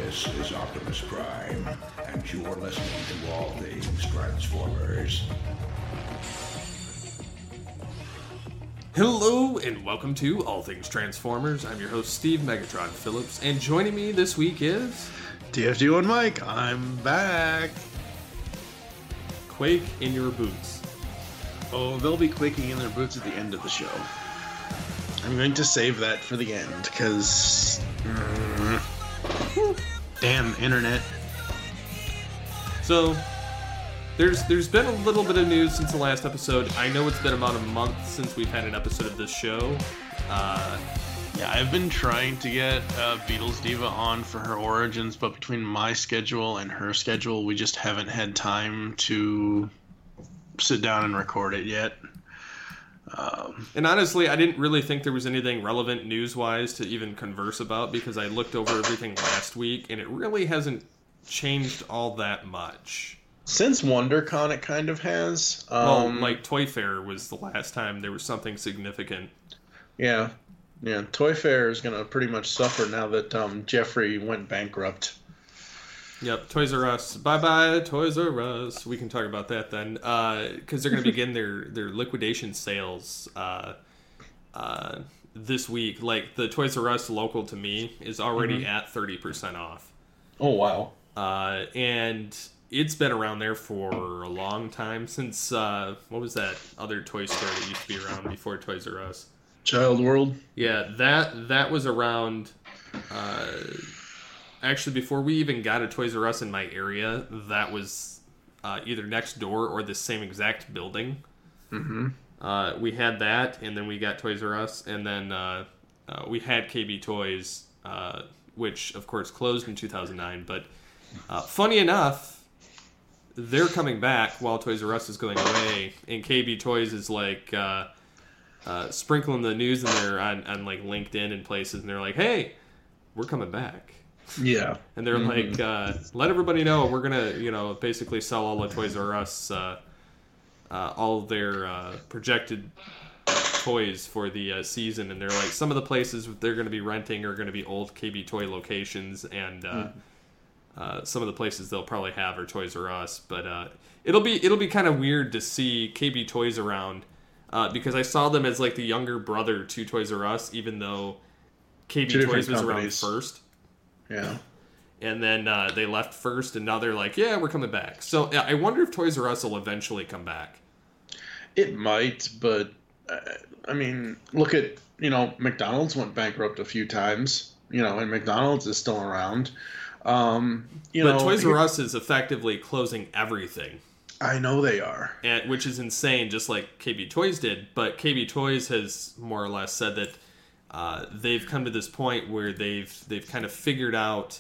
This is Optimus Prime, and you're listening to All Things Transformers. Hello, and welcome to All Things Transformers. I'm your host, Steve Megatron Phillips, and joining me this week is... TFG1 Mike, I'm back. Quake in your boots. Oh, they'll be quaking in their boots at the end of the show. I'm going to save that for the end, because... damn, internet. So, there's been a little bit of news since the last episode. I know it's been about a month since we've had an episode of this show. Yeah, I've been trying to get Beatles Diva on for her origins, but between my schedule and her schedule, we just haven't had time to sit down and record it yet. And honestly, I didn't really think there was anything relevant news-wise to even converse about, because I looked over everything last week, and it really hasn't changed all that much. Since WonderCon, it kind of has. Like Toy Fair was the last time there was something significant. Yeah. Toy Fair is going to pretty much suffer now that Jeffrey went bankrupt. Yep, Toys R Us. Bye-bye, Toys R Us. We can talk about that then. Because they're going to begin their liquidation sales this week. Like, the Toys R Us local to me is already at 30% off. Oh, wow. And it's been around there for a long time. Since, what was that other toy store that used to be around before Toys R Us? Child World? Yeah, that was around... Actually, before we even got a Toys R Us in my area, that was either next door or the same exact building. Mm-hmm. We had that, and then we got Toys R Us, and then we had KB Toys, which, of course, closed in 2009. But funny enough, they're coming back while Toys R Us is going away, and KB Toys is like sprinkling the news in there on like LinkedIn and places, and they're like, hey, we're coming back. Yeah. And they're like, let everybody know we're going to, basically sell all the Toys R Us, all their projected toys for the season. And they're like, some of the places they're going to be renting are going to be old KB Toy locations. And some of the places they'll probably have are Toys R Us. But it'll be kind of weird to see KB Toys around because I saw them as like the younger brother to Toys R Us, even though KB Toys was around first. Yeah. And then they left first, and now they're like, yeah, we're coming back. So I wonder if Toys R Us will eventually come back. It might, but, I mean, look at, McDonald's went bankrupt a few times, and McDonald's is still around. But Toys R Us is effectively closing everything. I know they are. Which is insane, just like KB Toys did. But KB Toys has more or less said that they've come to this point where they've kind of figured out.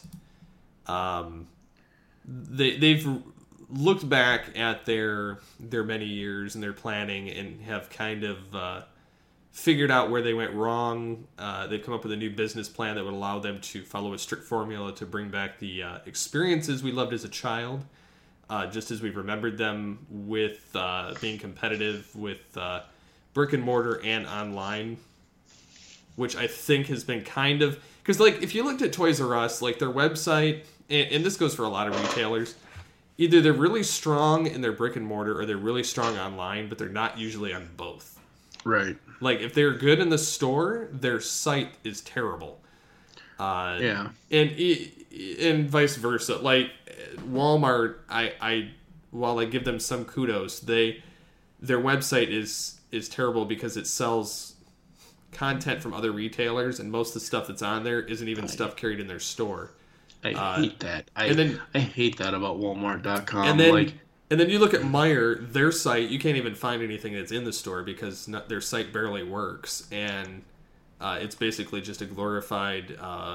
They've looked back at their many years and their planning and have kind of figured out where they went wrong. They've come up with a new business plan that would allow them to follow a strict formula to bring back the experiences we loved as a child, just as we've remembered them, with being competitive with brick and mortar and online. Which I think has been kind of... Because, like, if you looked at Toys R Us, like, their website, and this goes for a lot of retailers, either they're really strong in their brick and mortar or they're really strong online, but they're not usually on both. Right. Like, if they're good in the store, their site is terrible. Yeah. And vice versa. Like, Walmart, while I give them some kudos, their website is terrible because it sells content from other retailers, and most of the stuff that's on there isn't even stuff carried in their store. I hate that. I hate that about Walmart.com. And then you look at Meijer, their site, you can't even find anything that's in the store because their site barely works, and it's basically just a glorified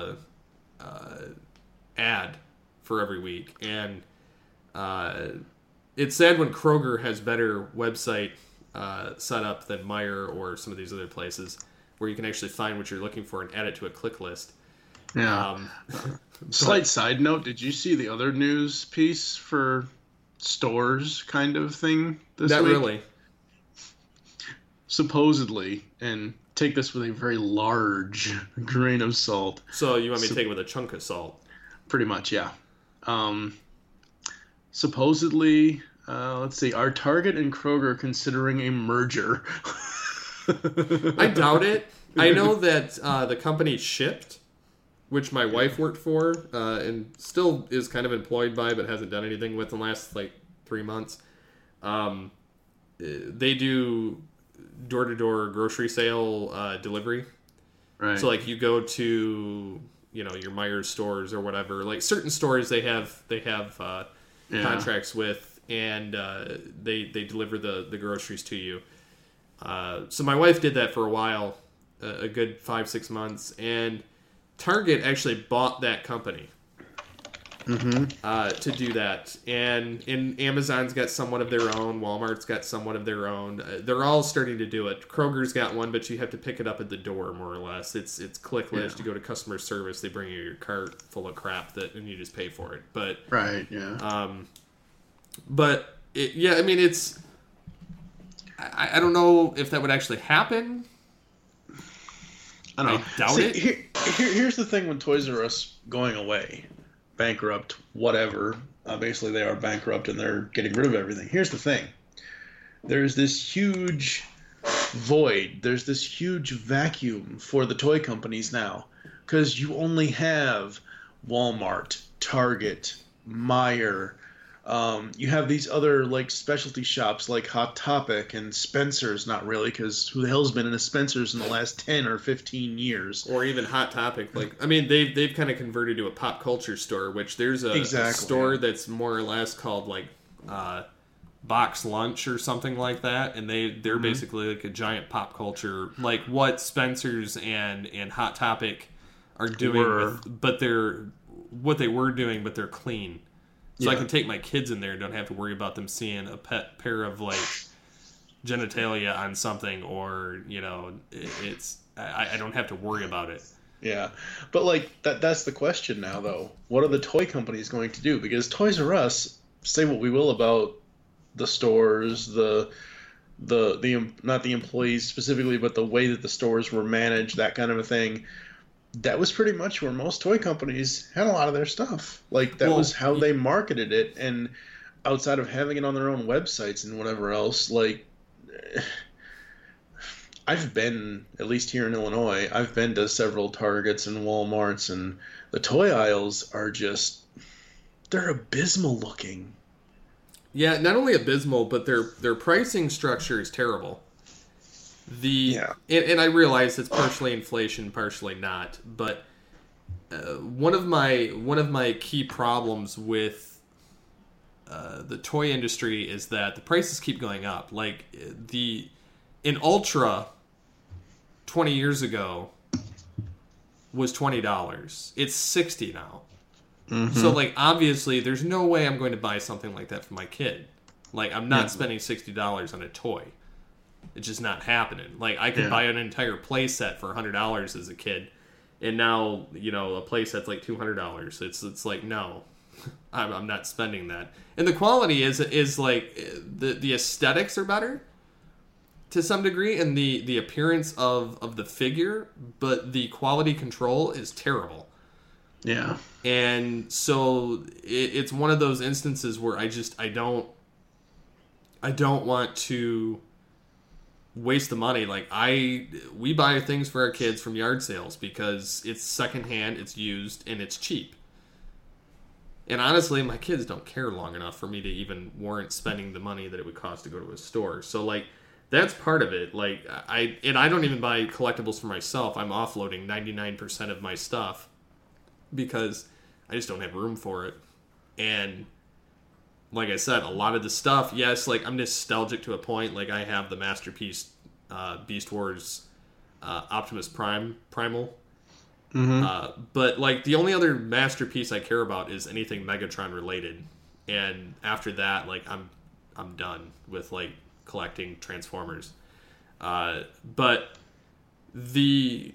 ad for every week. And it's sad when Kroger has better website set up than Meijer or some of these other places, where you can actually find what you're looking for and add it to a click list. Yeah. Slight side note, did you see the other news piece for stores kind of thing this week? Not really. Supposedly, and take this with a very large grain of salt. So you want me to take it with a chunk of salt? Pretty much, yeah. Supposedly, let's see, are Target and Kroger considering a merger? I doubt it. I know that the company Shipt, which my wife worked for and still is kind of employed by, but hasn't done anything with in the last 3 months. They do door-to-door grocery sale delivery. Right. So you go to your Myers stores or whatever. Certain stores they have contracts with, and they deliver the groceries to you. So my wife did that for a while, a good 5-6 months, and Target actually bought that company to do that. And Amazon's got somewhat of their own. Walmart's got somewhat of their own. They're all starting to do it. Kroger's got one, but you have to pick it up at the door, more or less. It's clickless. You go to customer service. They bring you your cart full of crap and you just pay for it. But right, yeah. But I mean, it's. I don't know if that would actually happen. I don't know. I doubt it. Here's the thing with Toys R Us going away, bankrupt, whatever. Basically, they are bankrupt and they're getting rid of everything. Here's the thing. There's this huge void. There's this huge vacuum for the toy companies now. Because you only have Walmart, Target, Meijer. You have these other specialty shops like Hot Topic and Spencer's. Not really, because who the hell's been in a Spencer's in the last 10 or 15 years? Or even Hot Topic. I mean, they've kind of converted to a pop culture store, which there's a store that's more or less called Box Lunch or something like that, and they're basically a giant pop culture, like what Spencer's and Hot Topic are doing, but they're what they were doing, but they're clean. So I can take my kids in there and don't have to worry about them seeing a pair of genitalia on something, or I don't have to worry about it. Yeah, but that's the question now, though. What are the toy companies going to do? Because Toys R Us, say what we will about the stores, the not the employees specifically, but the way that the stores were managed, that kind of a thing. That was pretty much where most toy companies had a lot of their stuff. That was how they marketed it, and outside of having it on their own websites and whatever else, I've been, at least here in Illinois, I've been to several Targets and Walmarts, and the toy aisles are they're abysmal looking. Yeah, not only abysmal, but their pricing structure is terrible. And I realize it's partially inflation, partially not. But one of my key problems with the toy industry is that the prices keep going up. An Ultra 20 years ago was $20. It's $60 now. Mm-hmm. So obviously, there's no way I'm going to buy something like that for my kid. I'm not spending $60 on a toy. It's just not happening. I could buy an entire play set for $100 as a kid, and now a play set's $200. It's no, I'm not spending that. And the quality is the aesthetics are better to some degree, and the appearance of the figure, but the quality control is terrible. Yeah. And so it's one of those instances where I don't want to waste the money. We buy things for our kids from yard sales because it's secondhand, it's used, and it's cheap. And honestly, my kids don't care long enough for me to even warrant spending the money that it would cost to go to a store. So that's part of it. I don't even buy collectibles for myself. I'm offloading 99% of my stuff because I just don't have room for it. And like I said, a lot of the stuff, yes, I'm nostalgic to a point. I have the Masterpiece Beast Wars Optimus Primal. Mm-hmm. But the only other Masterpiece I care about is anything Megatron related. And after that, I'm done with collecting Transformers. But the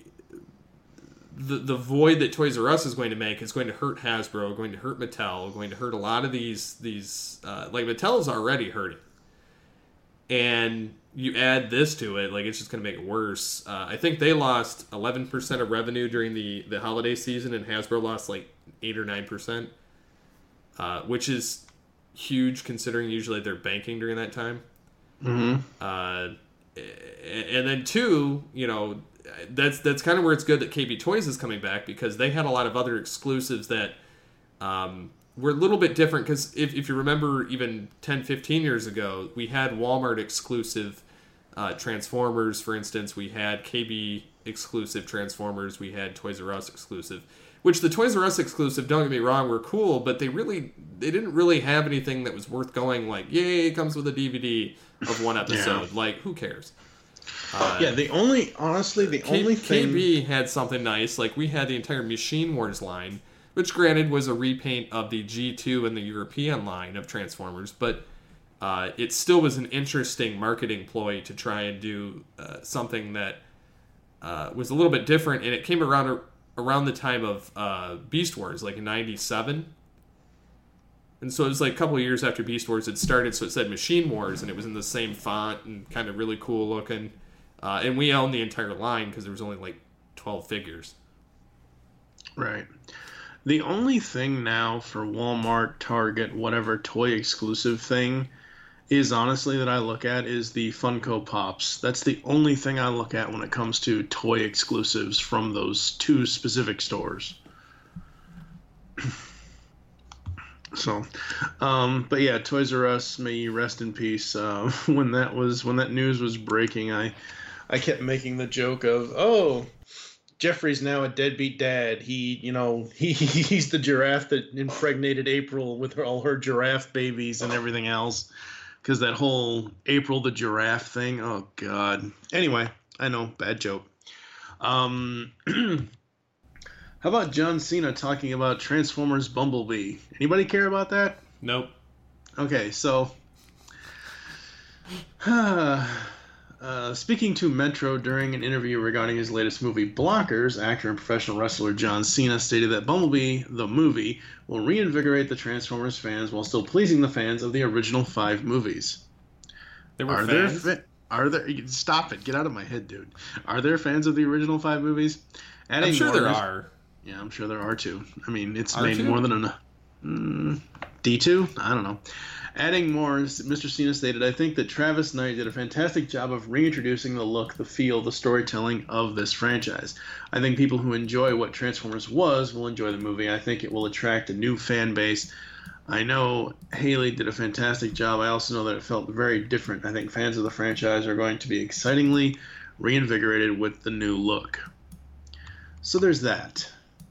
void that Toys R Us is going to make is going to hurt Hasbro, going to hurt Mattel, going to hurt a lot of these Mattel's already hurting. and you add this to it, like, it's just going to make it worse. I think they lost 11% of revenue during the holiday season, and Hasbro lost like 8 or 9%, which is huge considering usually they're banking during that time. And then two, that's kind of where it's good that KB Toys is coming back, because they had a lot of other exclusives that were a little bit different. Because if you remember, even 10, 15 years ago, we had Walmart exclusive Transformers, for instance. We had KB exclusive Transformers. We had Toys R Us exclusive. Which the Toys R Us exclusive, don't get me wrong, were cool, but they didn't really have anything that was worth going like, yay, it comes with a DVD of one episode. Yeah. Like, who cares? The only thing... KB had something nice. Like, we had the entire Machine Wars line, which granted was a repaint of the G2 and the European line of Transformers, but it still was an interesting marketing ploy to try and do something that was a little bit different, and it came around the time of Beast Wars, like in 97. And so it was like a couple of years after Beast Wars had started, so it said Machine Wars, and it was in the same font and kind of really cool looking. And we owned the entire line because there was only like 12 figures. Right. The only thing now for Walmart, Target, whatever toy exclusive thing is honestly that I look at is the Funko Pops. That's the only thing I look at when it comes to toy exclusives from those two specific stores. So, but yeah, Toys R Us, may you rest in peace. When that news was breaking, I kept making the joke of, oh, Jeffrey's now a deadbeat dad. He's the giraffe that impregnated April with all her giraffe babies and everything else. Because that whole April the giraffe thing, oh god. Anyway, I know, bad joke. How about John Cena talking about Transformers Bumblebee? Anybody care about that? Nope. Okay, so speaking to Metro during an interview regarding his latest movie, Blockers, actor and professional wrestler John Cena stated that Bumblebee, the movie, will reinvigorate the Transformers fans while still pleasing the fans of the original 5 movies. There were fans? Are there? Stop it. Get out of my head, dude. Are there fans of the original 5 movies? I'm sure there are. Yeah, I'm sure there are too. I mean, it's made more than enough. D2? I don't know. Adding more, Mr. Cena stated, I think that Travis Knight did a fantastic job of reintroducing the look, the feel, the storytelling of this franchise. I think people who enjoy what Transformers was will enjoy the movie. I think it will attract a new fan base. I know Haley did a fantastic job. I also know that it felt very different. I think fans of the franchise are going to be excitingly reinvigorated with the new look. So there's that.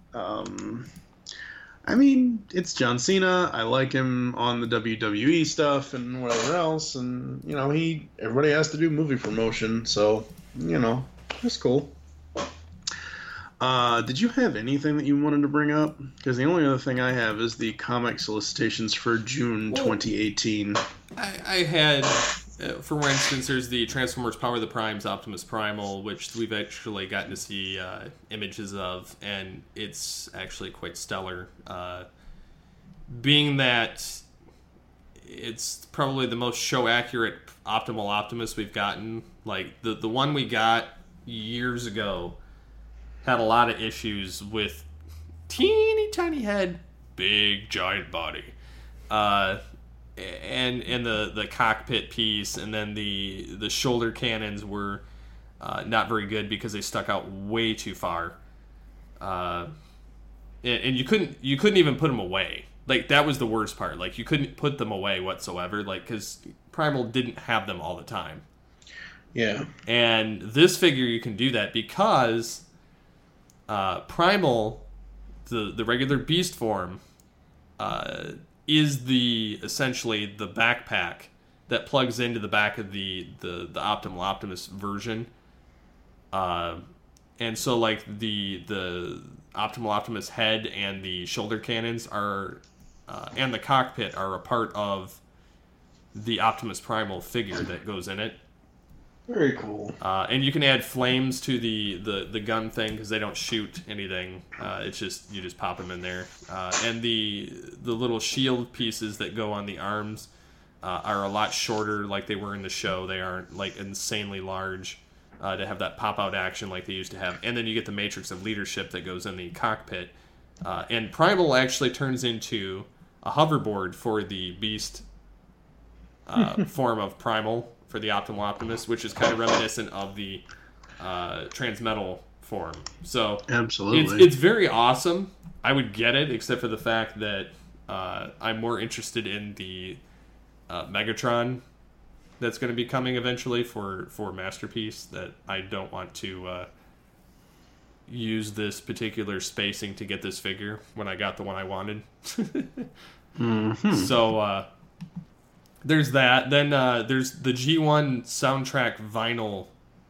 I mean, it's John Cena. I like him on the WWE stuff and whatever else. And, everybody has to do movie promotion. So, it's cool. Did you have anything that you wanted to bring up? Because the only other thing I have is the comic solicitations for June 2018. I had, for instance, there's the Transformers Power of the Primes Optimus Primal, which we've actually gotten to see images of, and it's actually quite stellar. Being that it's probably the most show-accurate Optimal Optimus we've gotten. Like, the one we got years ago had a lot of issues with teeny tiny head, big giant body, and the cockpit piece, and then the shoulder cannons were not very good because they stuck out way too far, and you couldn't even put them away. Like, that was the worst part. Like, you couldn't put them away whatsoever, like, because Primal didn't have them all the time. Yeah. And this figure, you can do that because Primal, the regular beast form, is essentially the backpack that plugs into the back of the Optimal Optimus version. And so, like, the Optimal Optimus head and the shoulder cannons are, and the cockpit are a part of the Optimus Primal figure that goes in it. Very cool. And you can add flames to the gun thing because they don't shoot anything. It's just, you just pop them in there. And the little shield pieces that go on the arms are a lot shorter like they were in the show. They aren't like insanely large to have that pop-out action like they used to have. And then you get the matrix of leadership that goes in the cockpit. And Primal actually turns into a hoverboard for the Beast form of Primal for the Optimal Optimus, which is kind of reminiscent of the Transmetal form. So absolutely, it's very awesome. I would get it, except for the fact that I'm more interested in the Megatron that's going to be coming eventually for Masterpiece. That I don't want to use this particular spacing to get this figure when I got the one I wanted. So there's that. Then there's the G1 soundtrack vinyl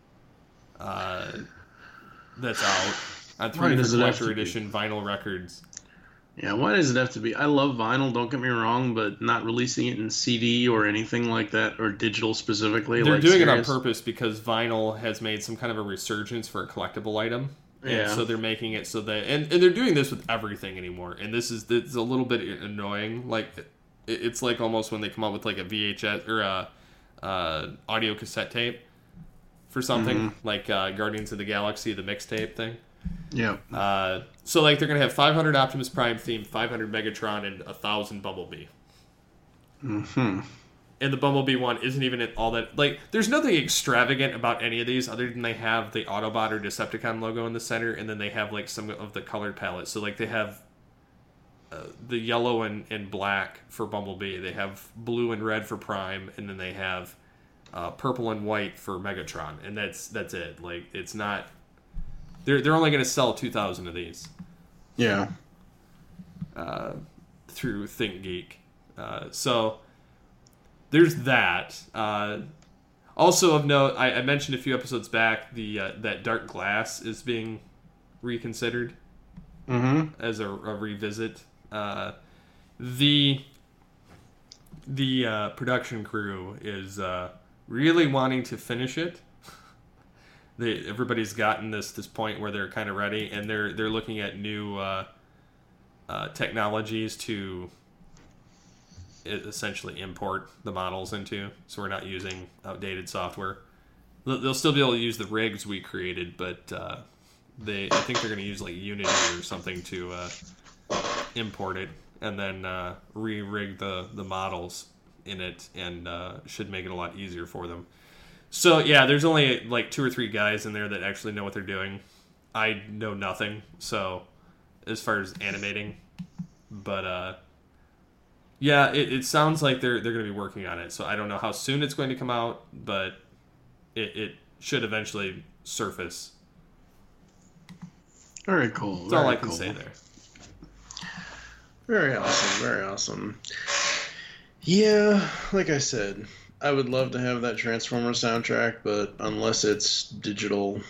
that's out on 3 different collector edition vinyl records. Yeah, why does it have to be? I love vinyl, don't get me wrong, but not releasing it in CD or anything like that, or digital specifically. They're doing it on purpose because vinyl has made some kind of a resurgence for a collectible item. Yeah. And so they're making it so that... And they're doing this with everything anymore. And it's a little bit annoying. Like, it's like almost when they come up with like a VHS or a audio cassette tape for something. Like Guardians of the Galaxy, the mixtape thing. Yeah. So like they're gonna have 500 Optimus Prime themed, 500 Megatron, and 1,000 Bumblebee. And the Bumblebee one isn't even all that like. There's nothing extravagant about any of these other than they have the Autobot or Decepticon logo in the center, and then they have like some of the colored palettes. So like they have the yellow and black for Bumblebee. They have blue and red for Prime, and then they have purple and white for Megatron, and that's it. Like it's not. They're only going to sell 2,000 of these. Yeah. Through ThinkGeek. So there's that. Also of note, I mentioned a few episodes back that Dark Glass is being reconsidered as a revisit. The production crew is really wanting to finish it. Everybody's gotten this point where they're kind of ready, and they're looking at new technologies to essentially import the models into, so we're not using outdated software. They'll still be able to use the rigs we created, but I think they're going to use like Unity or something to import it, and then re-rig the models in it, and should make it a lot easier for them. So, yeah, there's only like 2 or 3 guys in there that actually know what they're doing. I know nothing, so, as far as animating. But, yeah, it sounds like they're going to be working on it. So, I don't know how soon it's going to come out, but it should eventually surface. Very cool. That's all I can say there. Very awesome, very awesome. Yeah, like I said... I would love to have that Transformers soundtrack, but unless it's digital,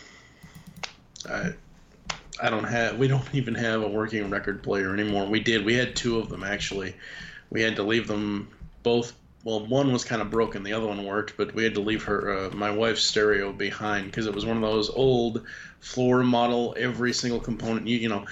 we don't even have a working record player anymore. We had 2 of them actually. We had to leave them both. Well, one was kind of broken, the other one worked, but we had to leave my wife's stereo behind because it was one of those old floor model, every single component,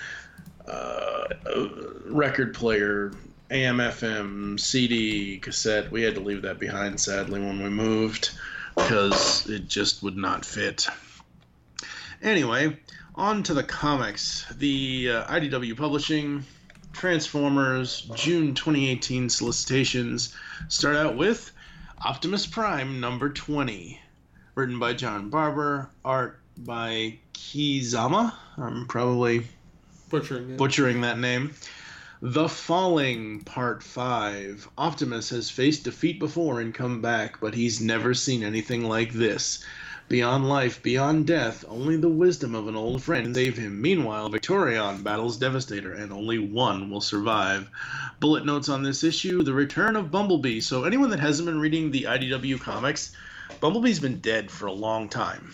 record player. AM, FM, CD, cassette. We had to leave that behind, sadly, when we moved because it just would not fit. Anyway, on to the comics. The IDW Publishing Transformers June 2018 solicitations start out with Optimus Prime number 20, written by John Barber, art by Kizama. I'm probably butchering that name. The Falling, Part 5. Optimus has faced defeat before and come back, but he's never seen anything like this. Beyond life, beyond death, only the wisdom of an old friend can save him. Meanwhile, Victorion battles Devastator, and only one will survive. Bullet notes on this issue, the return of Bumblebee. So anyone that hasn't been reading the IDW comics, Bumblebee's been dead for a long time.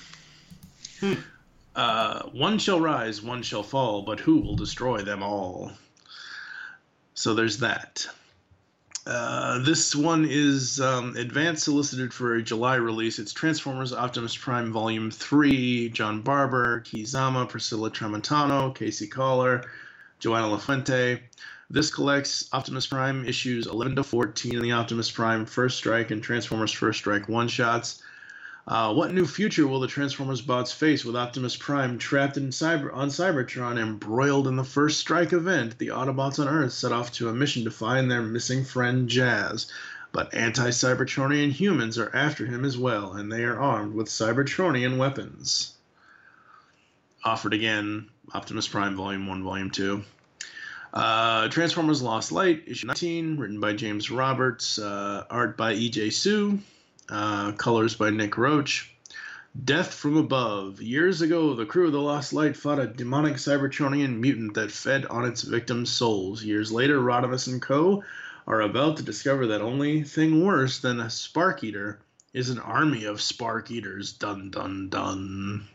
One shall rise, one shall fall, but who will destroy them all? So there's that. This one is advanced solicited for a July release. It's Transformers Optimus Prime Volume 3, John Barber, Kizama, Priscilla Tramontano, Casey Collar, Joanna LaFuente. This collects Optimus Prime issues 11 to 14 in the Optimus Prime First Strike and Transformers First Strike one-shots. What new future will the Transformers bots face with Optimus Prime trapped on Cybertron, embroiled in the First Strike event? The Autobots on Earth set off to a mission to find their missing friend Jazz, but anti-Cybertronian humans are after him as well, and they are armed with Cybertronian weapons. Offered again, Optimus Prime Volume 1, Volume 2. Transformers Lost Light, issue 19, written by James Roberts, art by E.J. Sue, colors by Nick Roach. Death from Above. Years ago, the crew of the Lost Light fought a demonic Cybertronian mutant that fed on its victims' souls. Years later, Rodimus and co. are about to discover that only thing worse than a Spark Eater is an army of Spark Eaters. Dun dun dun.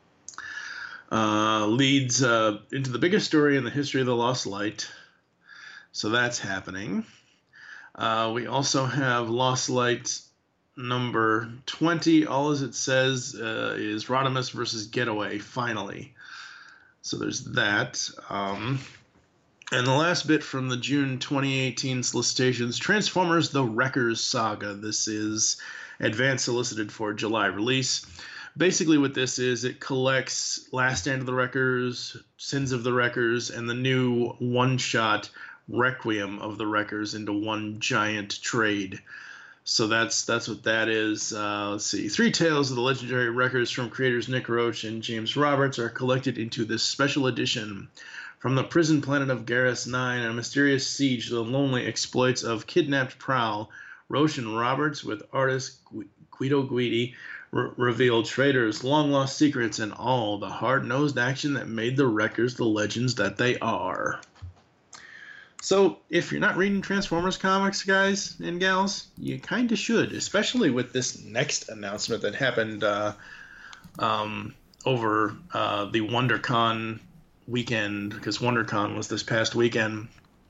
Leads into the biggest story in the history of the Lost Light. So that's happening. We also have Lost Light number 20. All as it says is Rodimus versus Getaway, finally. So there's that. And the last bit from the June 2018 solicitations, Transformers The Wreckers Saga. This is advance solicited for July release. Basically what this is, it collects Last Stand of the Wreckers, Sins of the Wreckers, and the new one-shot Requiem of the Wreckers into one giant trade. So that's what that is. Let's see. 3 tales of the legendary Wreckers from creators Nick Roach and James Roberts are collected into this special edition. From the prison planet of Garrus 9 and a mysterious siege to the lonely exploits of kidnapped Prowl, Roach and Roberts with artist Guido Guidi reveal traitors, long-lost secrets, and all the hard-nosed action that made the Wreckers the legends that they are. So, if you're not reading Transformers comics, guys and gals, you kind of should, especially with this next announcement that happened over the WonderCon weekend, because WonderCon was this past weekend.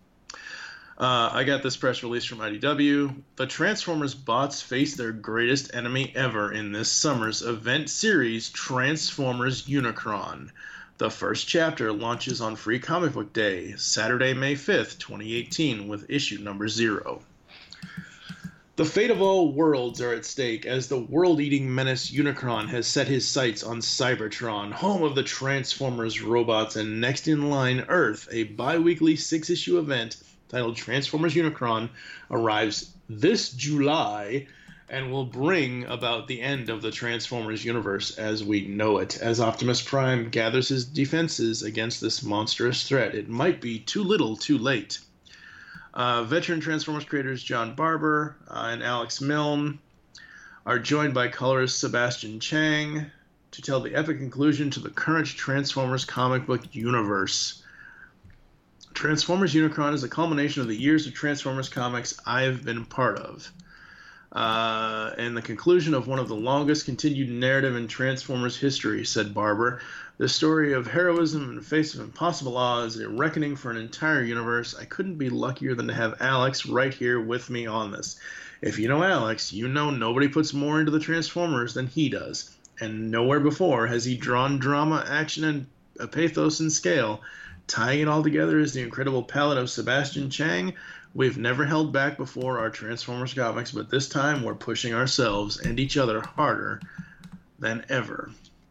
I got this press release from IDW. The Transformers bots face their greatest enemy ever in this summer's event series, Transformers Unicron. The first chapter launches on Free Comic Book Day, Saturday, May 5th, 2018, with issue number 0. The fate of all worlds are at stake as the world-eating menace Unicron has set his sights on Cybertron, home of the Transformers robots, and next in line, Earth. A bi-weekly 6-issue event titled Transformers Unicron arrives this July and will bring about the end of the Transformers universe as we know it. As Optimus Prime gathers his defenses against this monstrous threat, it might be too little too late. Veteran Transformers creators John Barber and Alex Milne are joined by colorist Sebastian Chang to tell the epic conclusion to the current Transformers comic book universe. Transformers Unicron is a culmination of the years of Transformers comics I've been part of. And the conclusion of one of the longest continued narrative in Transformers history, said Barber. The story of heroism in the face of impossible odds, a reckoning for an entire universe. I couldn't be luckier than to have Alex right here with me on this. If you know Alex, you know nobody puts more into the Transformers than he does. And nowhere before has he drawn drama, action, and pathos and scale. Tying it all together is the incredible palette of Sebastian Chang. We've never held back before our Transformers comics, but this time we're pushing ourselves and each other harder than ever.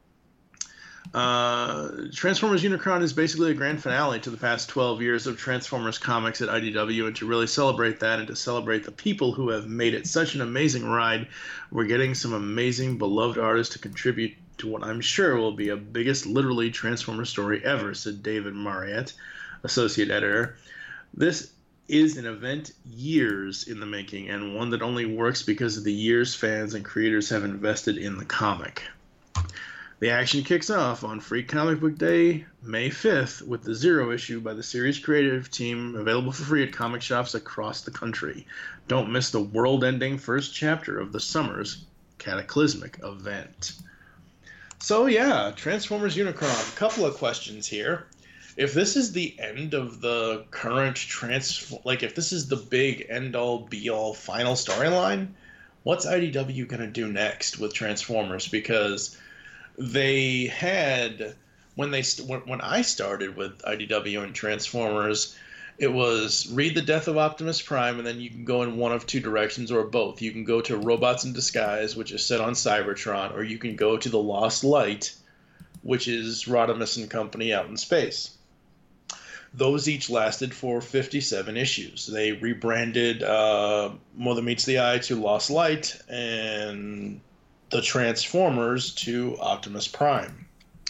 Transformers Unicron is basically a grand finale to the past 12 years of Transformers comics at IDW, and to really celebrate that and to celebrate the people who have made it such an amazing ride, we're getting some amazing beloved artists to contribute to what I'm sure will be a biggest literally Transformers story ever, said David Mariette, associate editor. This is an event years in the making, and one that only works because of the years fans and creators have invested in the comic. The action kicks off on Free Comic Book Day, May 5th, with the 0 issue by the series creative team available for free at comic shops across the country. Don't miss the world-ending first chapter of the summer's cataclysmic event. So yeah, Transformers Unicron. A couple of questions here. If this is the end of the current if this is the big end-all, be-all final storyline, what's IDW going to do next with Transformers? Because they had when I started with IDW and Transformers, it was read The Death of Optimus Prime, and then you can go in one of two directions or both. You can go to Robots in Disguise, which is set on Cybertron, or you can go to The Lost Light, which is Rodimus and Company out in space. Those each lasted for 57 issues. They rebranded More Than Meets the Eye to Lost Light, and the Transformers to Optimus Prime.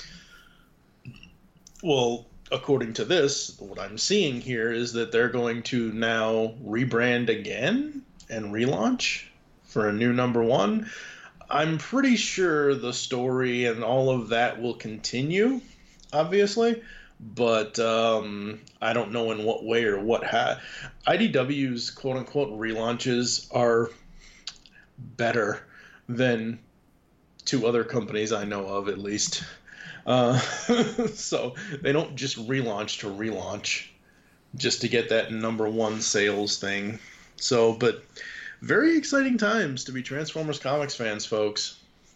Well, according to this, what I'm seeing here is that they're going to now rebrand again and relaunch for a new number one. I'm pretty sure the story and all of that will continue, obviously, but I don't know in what way or what IDW's quote-unquote relaunches are better than two other companies I know of, at least. So they don't just relaunch to relaunch just to get that number one sales thing. So, but very exciting times to be Transformers comics fans, folks.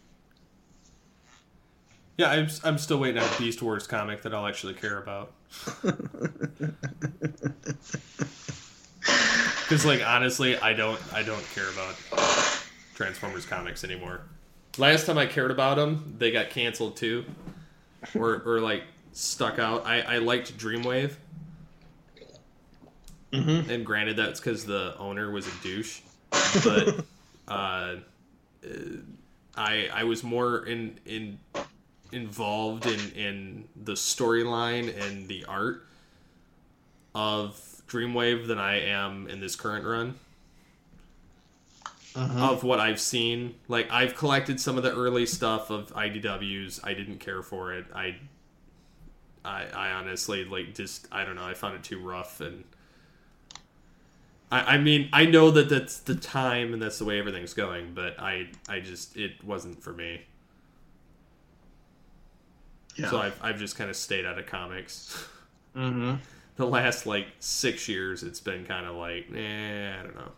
Yeah, I'm still waiting on a Beast Wars comic that I'll actually care about. Because, like, honestly, I don't care about Transformers comics anymore. Last time I cared about them, they got canceled too. Or like stuck out. I liked Dreamwave, and granted that's because the owner was a douche, but I was more involved in the storyline and the art of Dreamwave than I am in this current run. Of what I've seen. Like, I've collected some of the early stuff of IDW's. I didn't care for it. I honestly, like, just, I don't know, I found it too rough, and I mean, I know that that's the time and that's the way everything's going, but I just, it wasn't for me. Yeah. So I've just kind of stayed out of comics. The last, like, 6 years, it's been kind of like, I don't know.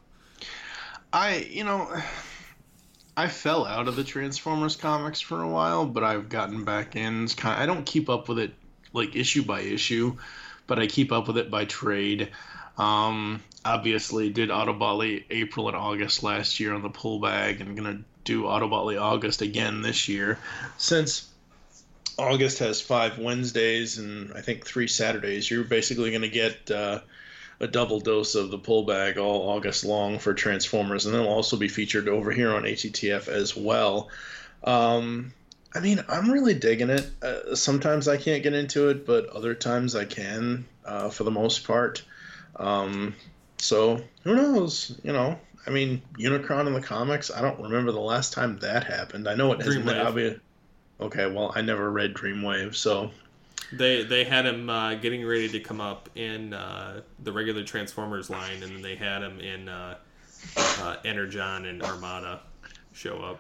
I fell out of the Transformers comics for a while, but I've gotten back in. I don't keep up with it like issue by issue, but I keep up with it by trade. Obviously did Autobotly April and August last year on the pull bag, and gonna do Autobotly August again this year. Since August has 5 Wednesdays and I think 3 Saturdays, you're basically gonna get a double dose of the pull bag all August long for Transformers, and they'll also be featured over here on ATTF as well. I mean, I'm really digging it. Sometimes I can't get into it, but other times I can, for the most part. So who knows? You know, I mean, Unicron in the comics, I don't remember the last time that happened. I know it hasn't been obvious. Okay, well, I never read Dreamwave, so... They had him getting ready to come up in the regular Transformers line, and then they had him in Energon and Armada show up.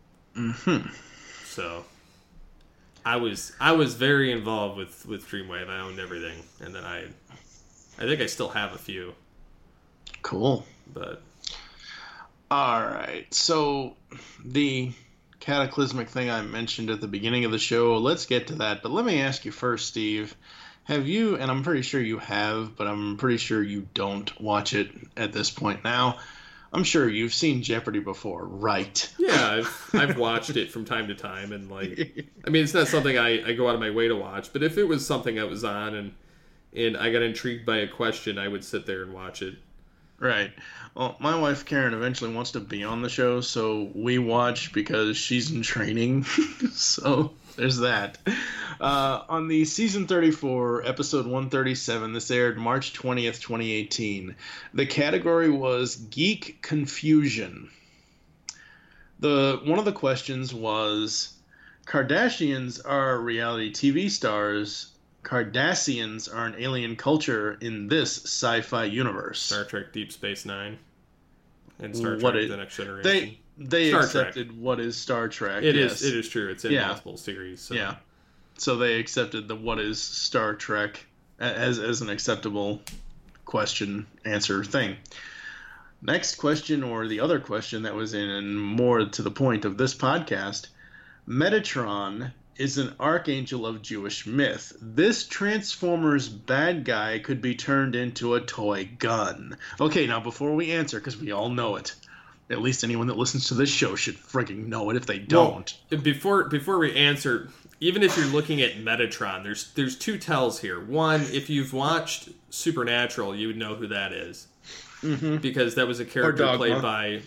So I was very involved with Dreamwave. I owned everything, and then I think I still have a few. Cool. But all right, so the cataclysmic thing I mentioned at the beginning of the show, let's get to that, but let me ask you first, Steve, have you, and I'm pretty sure you have, but I'm pretty sure you don't watch it at this point now, I'm sure you've seen Jeopardy before, right? Yeah, I've watched it from time to time, and like, I mean, it's not something I go out of my way to watch, but if it was something that was on and I got intrigued by a question, I would sit there and watch it. Right. Well, my wife Karen eventually wants to be on the show, so we watch because she's in training. So there's that. On the season 34, episode 137, this aired March 20th, 2018. The category was Geek Confusion. One of the questions was, Kardashians are reality TV stars. Cardassians are an alien culture in this sci-fi universe. Star Trek Deep Space Nine and Star Trek The Next Generation. They accepted Trek. What is Star Trek. It is true. It's in multiple series. So. Yeah. So they accepted the what is Star Trek as an acceptable question answer thing. Next question, or the other question that was in more to the point of this podcast, Metatron is an archangel of Jewish myth. This Transformers bad guy could be turned into a toy gun. Okay, now before we answer, because we all know it, at least anyone that listens to this show should frigging know it if they don't. Well, before we answer, even if you're looking at Metatron, there's two tells here. One, if you've watched Supernatural, you would know who that is. Mm-hmm. Because that was a character played by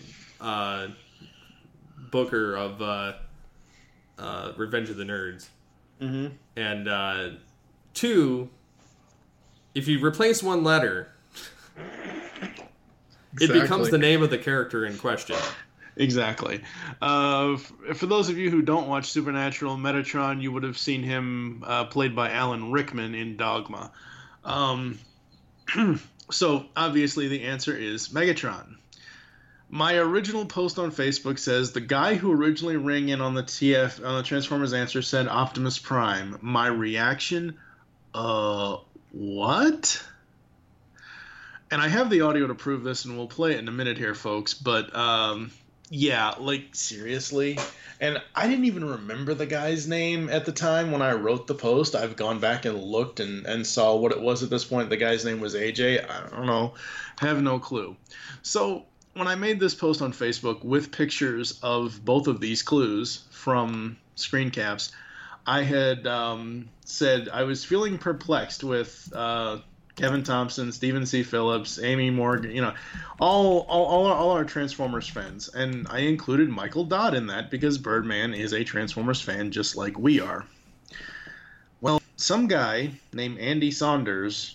Booker of Revenge of the Nerds. Mm-hmm. And two, if you replace one letter, it becomes the name of the character in question. Exactly. For those of you who don't watch Supernatural, Metatron, you would have seen him played by Alan Rickman in Dogma. So, obviously, the answer is Megatron. My original post on Facebook says the guy who originally rang in on the Transformers answer said Optimus Prime. My reaction, what? And I have the audio to prove this, and we'll play it in a minute here, folks. But, yeah, like, seriously? And I didn't even remember the guy's name at the time when I wrote the post. I've gone back and looked and saw what it was at this point. The guy's name was AJ. I don't know. Have no clue. So when I made this post on Facebook with pictures of both of these clues from screen caps, I had said I was feeling perplexed with Kevin Thompson, Stephen C. Phillips, Amy Morgan, all our Transformers fans. And I included Michael Dodd in that because Birdman is a Transformers fan just like we are. Well, some guy named Andy Saunders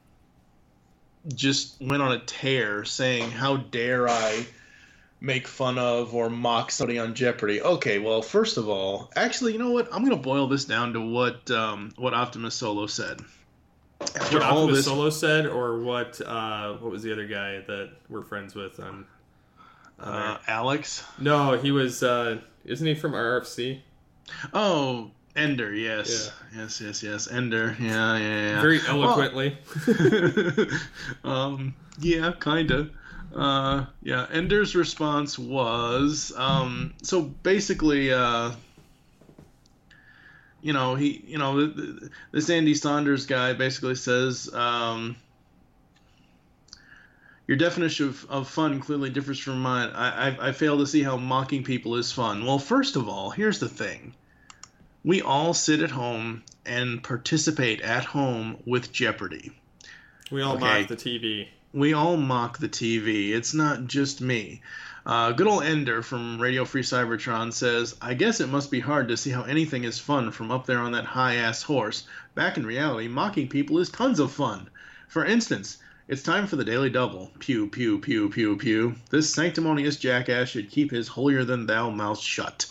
just went on a tear saying, how dare I make fun of or mock somebody on Jeopardy. Okay, well, first of all, actually, you know what? I'm going to boil this down to what Optimus Solo said. What Optimus Solo said, or what was the other guy that we're friends with on Alex? No, he was, isn't he from RFC? Oh, Ender, yes. Yeah. Yes. Ender, yeah. Very eloquently. Well, yeah, kind of. Yeah, Ender's response was, so basically, this Andy Saunders guy basically says, your definition of fun clearly differs from mine. I fail to see how mocking people is fun. Well, first of all, here's the thing. We all sit at home and participate at home with Jeopardy. We all mock the TV. We all mock the TV. It's not just me. Good old Ender from Radio Free Cybertron says, I guess it must be hard to see how anything is fun from up there on that high-ass horse. Back in reality, mocking people is tons of fun. For instance, it's time for the Daily Double. Pew, pew, pew, pew, pew. This sanctimonious jackass should keep his holier-than-thou mouth shut.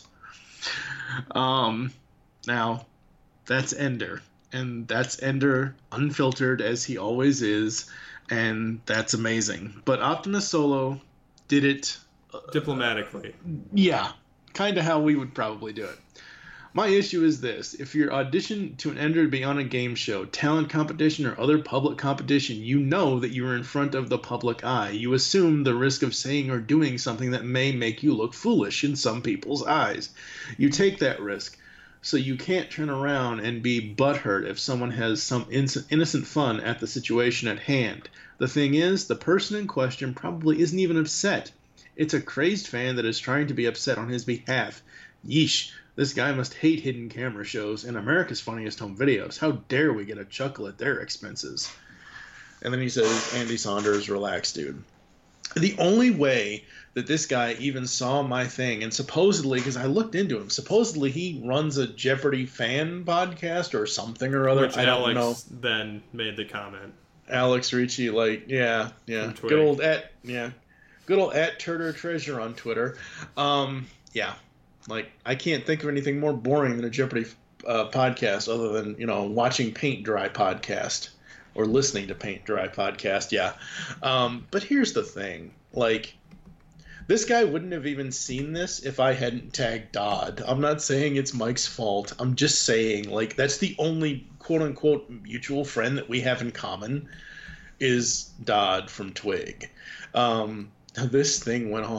Now, that's Ender. And that's Ender unfiltered as he always is. And that's amazing. But Optimus Solo did it diplomatically. Yeah, kind of how we would probably do it. My issue is this. If you're auditioned to an Ender to be on a game show, talent competition, or other public competition, you know that you're in front of the public eye. You assume the risk of saying or doing something that may make you look foolish in some people's eyes. You take that risk. So you can't turn around and be butthurt if someone has some innocent fun at the situation at hand. The thing is, the person in question probably isn't even upset. It's a crazed fan that is trying to be upset on his behalf. Yeesh, this guy must hate hidden camera shows and America's Funniest Home Videos. How dare we get a chuckle at their expenses? And then he says, Andy Saunders, relax, dude. The only way that this guy even saw my thing, and supposedly, because I looked into him, supposedly he runs a Jeopardy fan podcast or something or other. Which I don't know. Then made the comment. Alex Ricci, yeah. Good old at Turner Treasure on Twitter. Yeah, like I can't think of anything more boring than a Jeopardy podcast other than watching Paint Dry podcast or listening to Paint Dry podcast. Yeah, but here's the thing, like. This guy wouldn't have even seen this if I hadn't tagged Dodd. I'm not saying it's Mike's fault. I'm just saying, like, that's the only quote-unquote mutual friend that we have in common is Dodd from Twig. This thing went on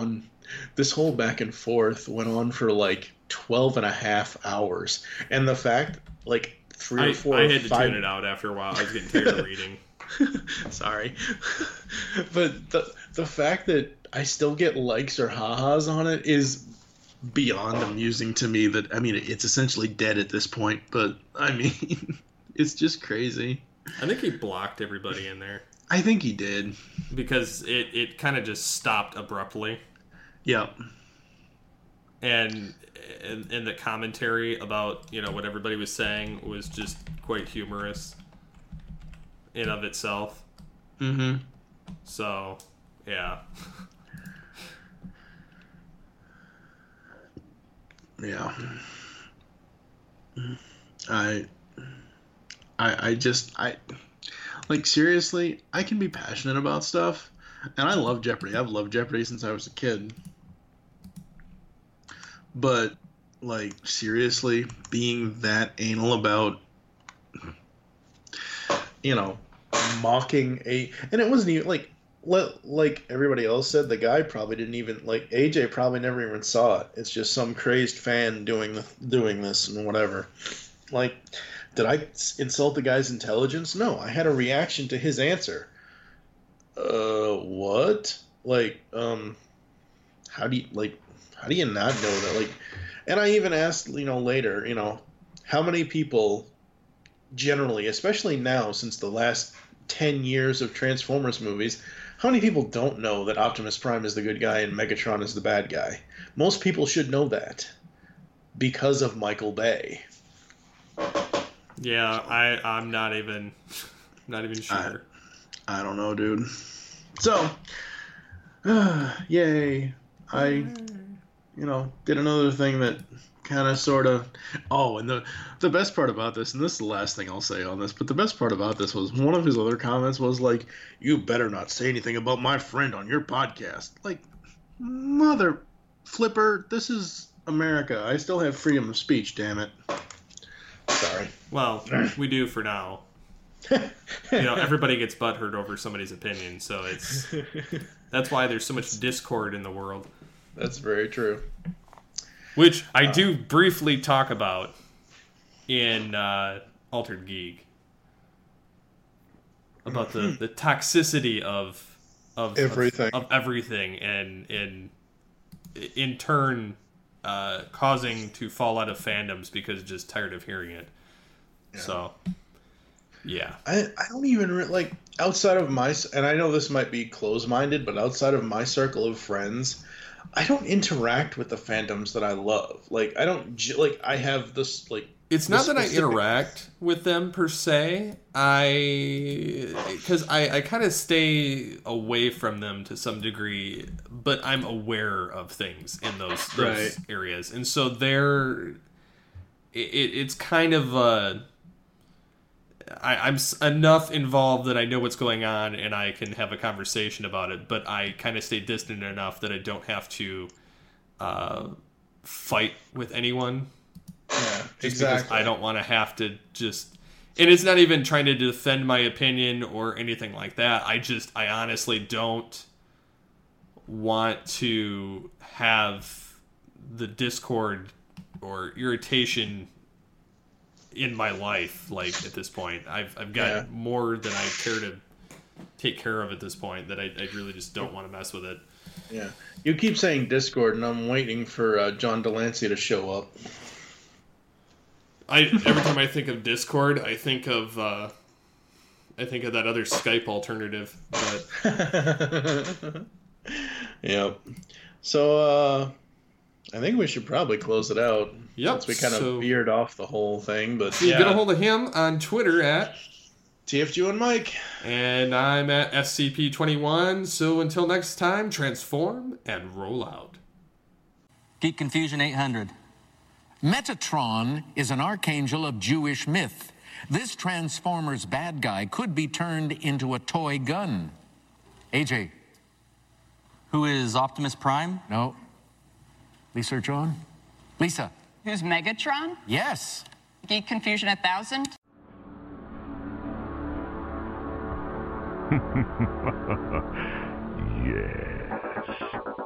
this whole back and forth went on for like 12 and a half hours. And the fact, like, three or four I had to five... tune it out after a while. I was getting tired of reading. Sorry. But the fact that I still get likes or ha-has on it is beyond amusing to me. That, I mean, it's essentially dead at this point, but I mean, it's just crazy. I think he blocked everybody in there. I think he did. Because it kind of just stopped abruptly. Yep. And the commentary about, you know, what everybody was saying was just quite humorous in of itself. Mm-hmm. So, yeah. Yeah. I like, seriously, I can be passionate about stuff, and I love Jeopardy. I've loved Jeopardy since I was a kid. But, like, seriously, being that anal about, you know, mocking and it wasn't even, like everybody else said, the guy probably didn't even, like, AJ probably never even saw it. It's just some crazed fan doing this and whatever. Like, did I insult the guy's intelligence? No, I had a reaction to his answer. What? Like, how do you not know that? Like, and I even asked, you know, later, you know, how many people generally, especially now since the last 10 years of Transformers movies, how many people don't know that Optimus Prime is the good guy and Megatron is the bad guy? Most people should know that because of Michael Bay. Yeah, I'm not even sure. I don't know, dude. So, yay. I, you know, did another thing that kind of sort of... Oh, and the best part about this, and this is the last thing I'll say on this, but the best part about this was one of his other comments was like, you better not say anything about my friend on your podcast. Like, mother flipper, this is America. I still have freedom of speech, damn it. Sorry. Well, we do for now. You know, everybody gets butthurt over somebody's opinion, so that's why there's so much discord in the world. That's very true. Which I do briefly talk about in Altered Geek. About the toxicity of everything. Of everything, and in turn causing to fall out of fandoms because just tired of hearing it. Yeah. So, yeah. I don't even, like, outside of my... And I know this might be close-minded, but outside of my circle of friends, I don't interact with the fandoms that I love. Like, I don't... Like, I have this, like... It's not that I interact with them, per se. Because I kind of stay away from them to some degree, but I'm aware of things in those right. areas. And so it's kind of... I'm enough involved that I know what's going on and I can have a conversation about it, but I kind of stay distant enough that I don't have to fight with anyone. Yeah, exactly. Because I don't want to have to just... And it's not even trying to defend my opinion or anything like that. I honestly don't want to have the discord or irritation in my life, like, at this point. I've got more than I care to take care of at this point, that I really just don't want to mess with it. Yeah. You keep saying Discord, and I'm waiting for John Delancey to show up. Every time I think of Discord, I think of that other Skype alternative. But... Yep. So, I think we should probably close it out. Yep. Since we kind of veered off the whole thing, but you get a hold of him on Twitter at TFG and Mike, and I'm at SCP-21. So until next time, transform and roll out. Geek Confusion 800. Metatron is an archangel of Jewish myth. This Transformers bad guy could be turned into a toy gun. AJ. Who is Optimus Prime? No. Lisa or John? Lisa. Who's Megatron? Yes. Geek Confusion 1000? Yes.